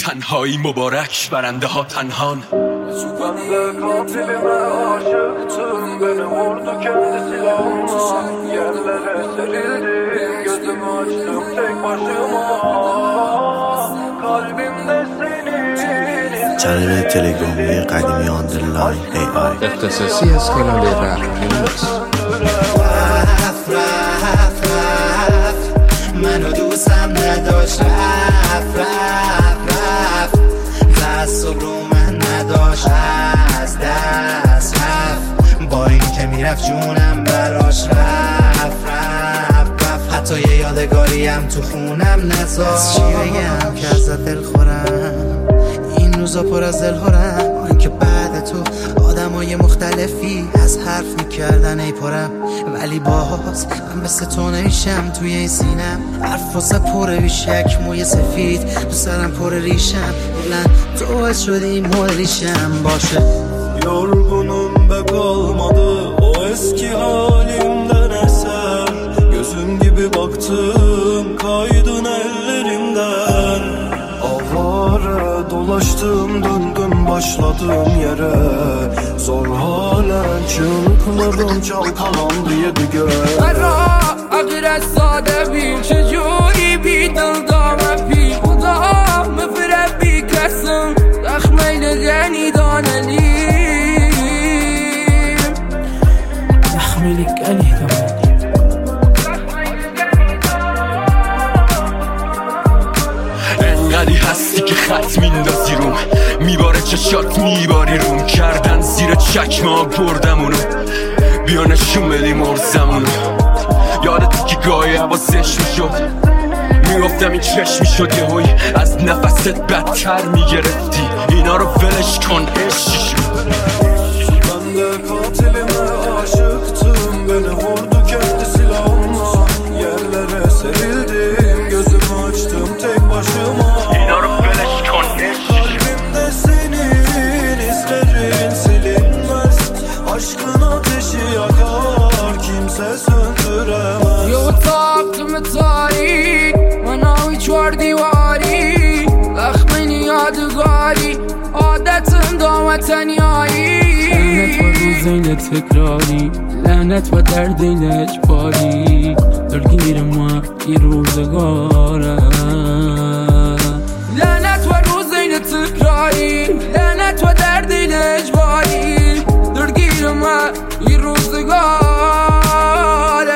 تنهایی مبارک برنده ها تنهان. Ben de katilime aşıktım, beni vurdu kendi silahımla. Yerlere serildim, gözümü açtım tek başıma. Kalbimde senin چنل تلگرامی قدیمی آندرلاین AI اختصاصی از کانال رپ ریمیکس. رفت منو دوستم نداشت، رفت تعصب رو من نداشت، از دست رفت با این که میرفت جونم براش رفت حتی یه یادگاریم تو خونم نذاشت. چی بگم که ازت دل خورم، این روزا پر از دل خورم. این که بعد تو آدمای مختلفی از حرف میکردن ای پرم، ولی باز من مثل تو نمیشم. توی این سینم حرف واسه پر بیشک، موی سفید تو سرم پر ریشم. بلند تو شدی مدریشم باشه. Yorgunum be kalmadı o eski halimden eser. Gözüm gibi baktım kaydın ellerimden. Avare dolaştım döndüm başladığım yere. Zor halen çığlıklarım çalkalandı yedi göğe. مرا اگر از ساده بیم چجوری بی دل دامه بی خدا مفره بی کسم زخمه لگنی دانلیم زخمه لگنی دانلیم. انقدی هستی که خط میندازی روم، میباره چشات میباری روم. کردن زیر چکمه بردم اونو، بیا نشون بدی مرزمونو. یادتی که گاهی حواسش میشد، میگفتم این چشم میشد یهوی از نفست بدتر میگرفتی. اینا رو ولش کن عشقی شد. Ben de katilime aşıktım, beni vurdu kendi silahımla. Yerlere serildim, gözümü açtım tek başıma. اینا رو ولش کن Kalbimde senin izlerin silinmez. Aşkın ateşi yakar, kimse söndüremez. یه اتاق تاریک مناوی چوار دیواری زخمه یادگاری عادتم دام تنیایی. لعنت و روزین تکراری، لعنت و دردین اجباری. درگیر ما ای روزگاره. لعنت و روزین تکراری، لعنت و دردین اجباری. درگیر ما ای روزگاره.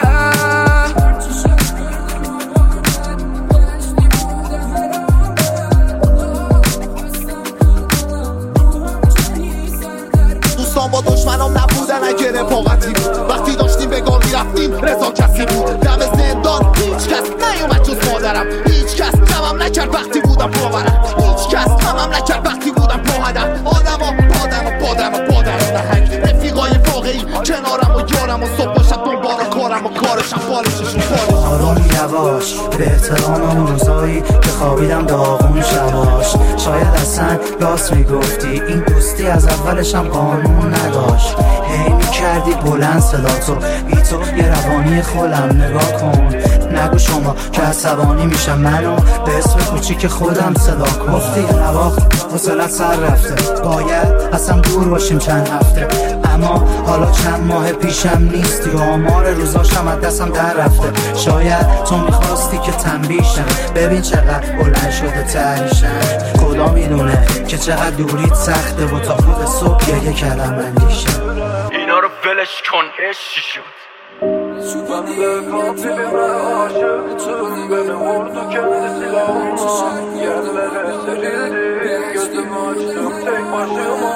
دوستان با دشمنام نبودن اگه رفاقتی بود. وقتی داشتیم بگاه میرفتیم رضا کسی بود. دم زندان هیچ کس نیومد جز مادرم، هیچ کس غمم نکرد وقتی بودم پاورم، هیچ کس غمم نکرد وقتی بودم پاهدم. آدما نهنگ رفیقای واقعی کنارم و یارم و صبح باشد دنبال کارم و کارشم بالششون بالشم. آروم یواش به احترام اون روزایی که خوابیدم داغون شواش. شاید اصلا راست میگفتی این دوستی از اولش هم قانون نداشت. هی میکردی بلند صداتو، بی تو یه روانی خودم نگاه کن. نگو شما که عصبانی میشم، منو به اسم کوچیک خودم صدا کن. گفتی نواخت حوصلت سر رفته، باید اصلا دور باشیم چند هفته. اما حالا چند ماه پیشم نیستی و آمار روزاشم از دستم در رفته. شاید تو میخواستی که تنبیشم، ببین چقدر بلند شده تحریشم. خدا میدونه که چقدر دوریت سخته و تا خود صبح یه کلم اندیشم. اینا رو ولش کن عشقی شد. Ben de katilime aşıktım, beni vurdu kendi silahımla. Yerlere serildim, gözümü açtım tek başıma.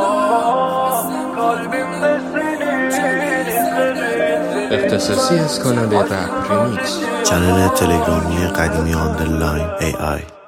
Kalbimde senin izlerin. اختصاصی از کانال رپ ریمیکس. چنل تلگرامی قدیمی آندرلاین AI